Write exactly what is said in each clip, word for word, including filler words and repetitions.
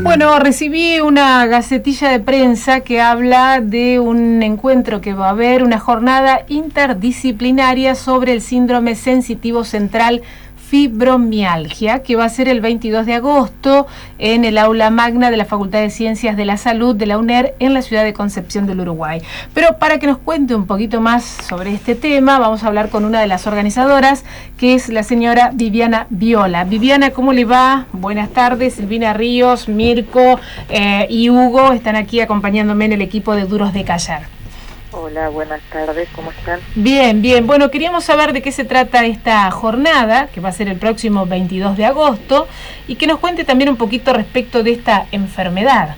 Bueno, recibí una gacetilla de prensa que habla de un encuentro que va a haber, una jornada interdisciplinaria sobre el síndrome sensitivo central fibromialgia, que va a ser el veintidós de agosto en el aula magna de la Facultad de Ciencias de la Salud de la UNER en la ciudad de Concepción del Uruguay. Pero para que nos cuente un poquito más sobre este tema, vamos a hablar con una de las organizadoras, que es la señora Viviana Viola. Viviana, ¿cómo le va? Buenas tardes. Silvina Ríos, Mirko eh, y Hugo están aquí acompañándome en el equipo de Duros de Callar. Hola, buenas tardes, ¿cómo están? Bien, bien. Bueno, queríamos saber de qué se trata esta jornada, que va a ser el próximo veintidós de agosto, y que nos cuente también un poquito respecto de esta enfermedad.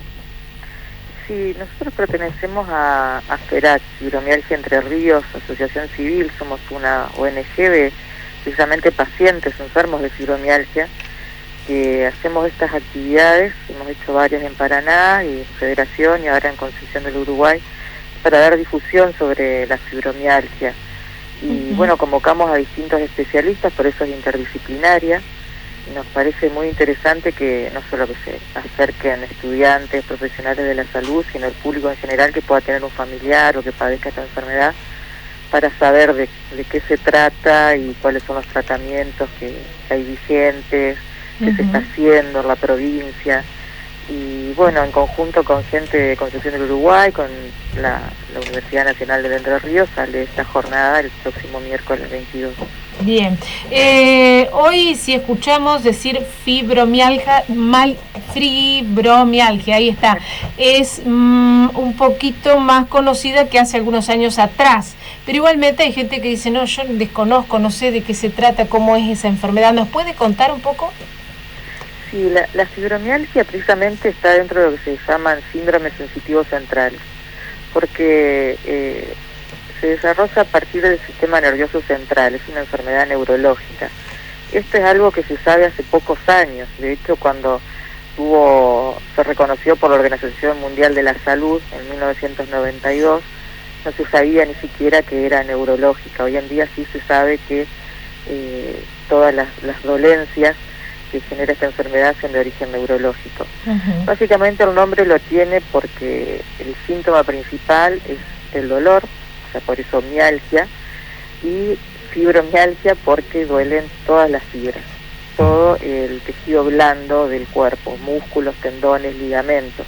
Sí, nosotros pertenecemos a, a FERAC, Fibromialgia Entre Ríos, Asociación Civil, somos una O N G de precisamente pacientes enfermos de fibromialgia, que hacemos estas actividades, hemos hecho varias en Paraná y en Federación y ahora en Concepción del Uruguay, para dar difusión sobre la fibromialgia. Y uh-huh. bueno, convocamos a distintos especialistas, por eso es interdisciplinaria, y nos parece muy interesante que no solo que se acerquen estudiantes, profesionales de la salud, sino el público en general que pueda tener un familiar o que padezca esta enfermedad, para saber de, de qué se trata y cuáles son los tratamientos que, que hay vigentes, qué uh-huh. se está haciendo en la provincia. Y bueno, en conjunto con gente de Concepción del Uruguay, con la, la Universidad Nacional de Entre Ríos, sale esta jornada el próximo miércoles veintidós. Bien, eh, hoy si escuchamos decir fibromialgia, mal, fibromialgia, ahí está, es mm, un poquito más conocida que hace algunos años atrás, pero igualmente hay gente que dice, no, yo desconozco, no sé de qué se trata, cómo es esa enfermedad. ¿Nos puede contar un poco? Sí, la, la fibromialgia precisamente está dentro de lo que se llaman síndromes sensitivos centrales, porque eh, se desarrolla a partir del sistema nervioso central, es una enfermedad neurológica. Esto es algo que se sabe hace pocos años, de hecho cuando tuvo, se reconoció por la Organización Mundial de la Salud en mil novecientos noventa y dos, no se sabía ni siquiera que era neurológica. Hoy en día sí se sabe que eh, todas las, las dolencias que genera esta enfermedad son de origen neurológico. Uh-huh. Básicamente el nombre lo tiene porque el síntoma principal es el dolor, o sea, por eso mialgia, y fibromialgia porque duelen todas las fibras, todo el tejido blando del cuerpo, músculos, tendones, ligamentos.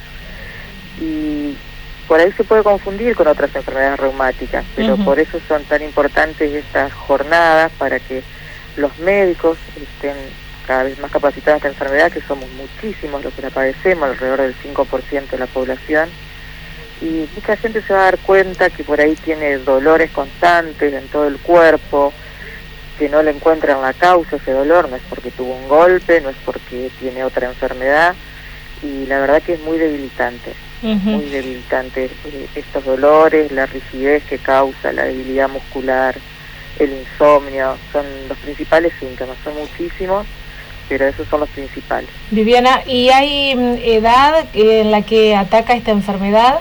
Y por ahí se puede confundir con otras enfermedades reumáticas, pero uh-huh. por eso son tan importantes estas jornadas, para que los médicos estén cada vez más capacitados de esta enfermedad, que somos muchísimos los que la padecemos, alrededor del cinco por ciento de la población, y mucha gente se va a dar cuenta que por ahí tiene dolores constantes en todo el cuerpo, que no le encuentran la causa ese dolor, no es porque tuvo un golpe, no es porque tiene otra enfermedad, y la verdad que es muy debilitante, uh-huh. muy debilitante eh, estos dolores, la rigidez que causa, la debilidad muscular, el insomnio, son los principales síntomas, son muchísimos, pero esos son los principales. Viviana, ¿y hay edad en la que ataca esta enfermedad?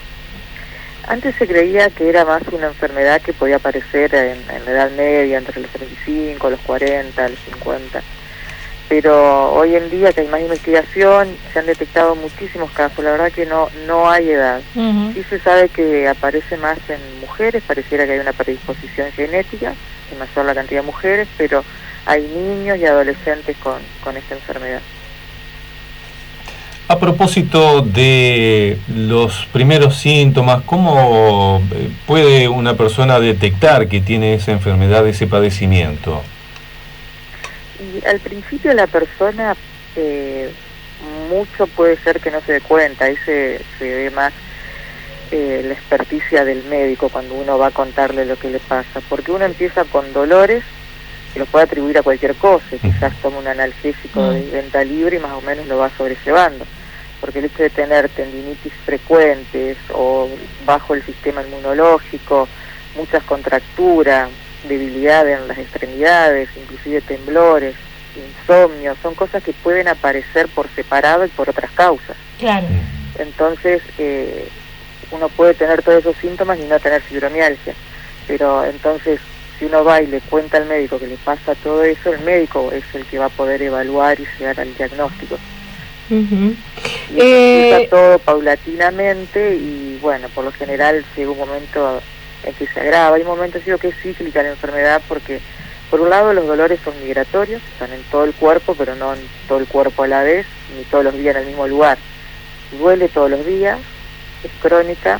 Antes se creía que era más una enfermedad que podía aparecer en, en la edad media, entre los treinta y cinco, los cuarenta, los cincuenta, pero hoy en día que hay más investigación, se han detectado muchísimos casos, la verdad que no no hay edad. Uh-huh. Sí se sabe que aparece más en mujeres, pareciera que hay una predisposición genética, en mayor la cantidad de mujeres, pero hay niños y adolescentes con, con esta enfermedad. A propósito de los primeros síntomas, ¿cómo puede una persona detectar que tiene esa enfermedad, ese padecimiento? Y al principio la persona, eh, mucho puede ser que no se dé cuenta, ahí se, se ve más eh, la experticia del médico cuando uno va a contarle lo que le pasa, porque uno empieza con dolores, que lo puede atribuir a cualquier cosa, quizás toma un analgésico de venta libre y más o menos lo va sobrellevando, porque el hecho de tener tendinitis frecuentes o bajo el sistema inmunológico, muchas contracturas, debilidad en las extremidades, inclusive temblores, insomnio, son cosas que pueden aparecer por separado y por otras causas. Claro. Entonces, eh, uno puede tener todos esos síntomas y no tener fibromialgia, pero entonces si uno va y le cuenta al médico que le pasa todo eso, el médico es el que va a poder evaluar y llegar al diagnóstico. Uh-huh. Y eh... empieza todo paulatinamente y bueno, por lo general llega un momento en que se agrava. Hay momentos, digo, que es cíclica la enfermedad porque por un lado los dolores son migratorios, están en todo el cuerpo, pero no en todo el cuerpo a la vez, ni todos los días en el mismo lugar. Duele todos los días, es crónica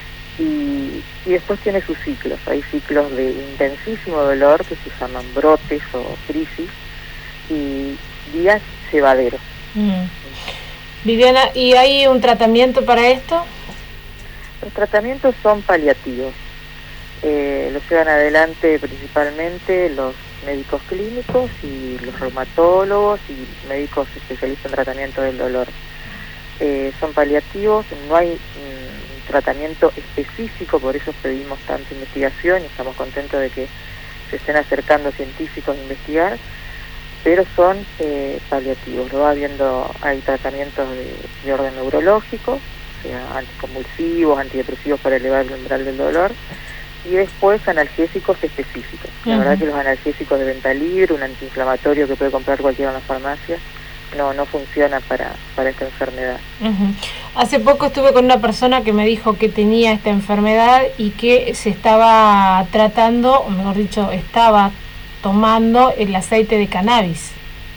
y, y después tiene sus ciclos. Hay ciclos de intensísimo dolor que se llaman brotes o crisis y días llevaderos. Mm. Viviana, ¿y hay un tratamiento para esto? Los tratamientos son paliativos. Eh, los llevan adelante principalmente los médicos clínicos y los reumatólogos y médicos especialistas en tratamiento del dolor. Eh, son paliativos, no hay un tratamiento específico, por eso pedimos tanta investigación y estamos contentos de que se estén acercando científicos a investigar, pero son eh, paliativos. Lo va viendo, hay tratamientos de, de orden neurológico, o sea, anticonvulsivos, antidepresivos para elevar el umbral del dolor, y después analgésicos específicos. La uh-huh. verdad que los analgésicos de venta libre, un antiinflamatorio que puede comprar cualquiera en la farmacia, no no funciona para, para esta enfermedad. Uh-huh. Hace poco estuve con una persona que me dijo que tenía esta enfermedad y que se estaba tratando, o mejor dicho, estaba tomando el aceite de cannabis.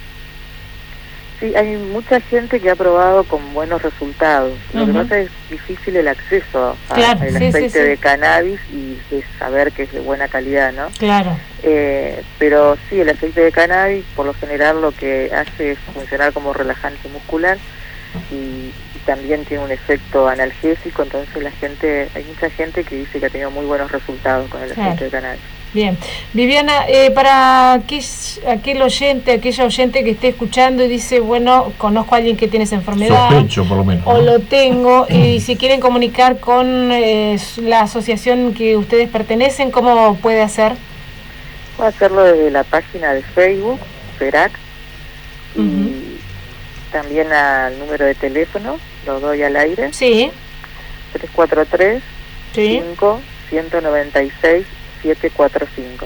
Sí, hay mucha gente que ha probado con buenos resultados. Lo uh-huh. que pasa es difícil el acceso al claro, sí, aceite sí, sí. de cannabis y de saber que es de buena calidad, ¿no? Claro. Eh, pero sí, el aceite de cannabis por lo general lo que hace es funcionar como relajante muscular y, y también tiene un efecto analgésico, entonces la gente, hay mucha gente que dice que ha tenido muy buenos resultados con el aceite claro. de cannabis. Bien, Viviana, eh, para aquel, aquel oyente, aquella oyente que esté escuchando y dice, bueno, conozco a alguien que tiene esa enfermedad, sospecho por lo menos, o ¿no? lo tengo, y si quieren comunicar con eh, la asociación que ustedes pertenecen, ¿cómo puede hacer? Puede hacerlo desde la página de Facebook, FERAC, y uh-huh. también al número de teléfono, lo doy al aire. Sí. tres cuatro tres, sí. cinco, uno nueve seis, siete cuatro cinco.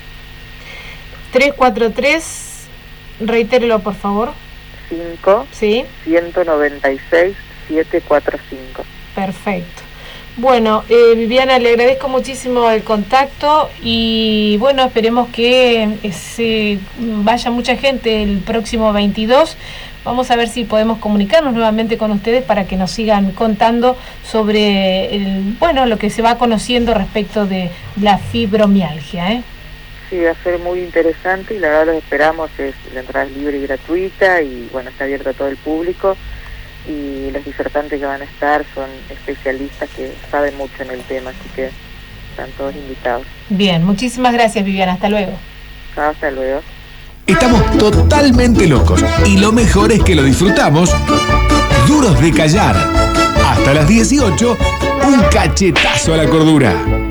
tres cuatro tres, reitérelo por favor. cinco, sí. uno nueve seis, siete cuatro cinco. Perfecto. Bueno, eh, Viviana, le agradezco muchísimo el contacto y bueno, esperemos que eh, se vaya mucha gente el próximo veintidós. Vamos a ver si podemos comunicarnos nuevamente con ustedes para que nos sigan contando sobre el, bueno, lo que se va conociendo respecto de la fibromialgia, ¿eh? Sí, va a ser muy interesante y la verdad lo esperamos, es, la entrada es libre y gratuita y bueno, está abierta a todo el público y los disertantes que van a estar son especialistas que saben mucho en el tema, así que están todos invitados. Bien, muchísimas gracias, Viviana, hasta luego. Hasta luego. Estamos totalmente locos y lo mejor es que lo disfrutamos duros de callar. Hasta las dieciocho, un cachetazo a la cordura.